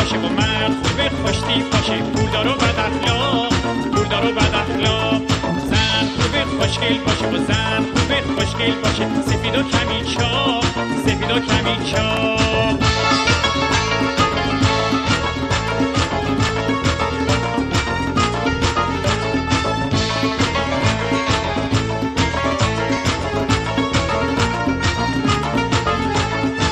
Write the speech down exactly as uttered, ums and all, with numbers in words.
باشه و مرد خوبه خوشتی باشه، پولدار و بد اخلاق، پولدار و بد اخلاق. زن خوبه خوشگل باشه و زن خوبه خوشگل باشه، سفید و کمی چاق، سفید و کمی چاق.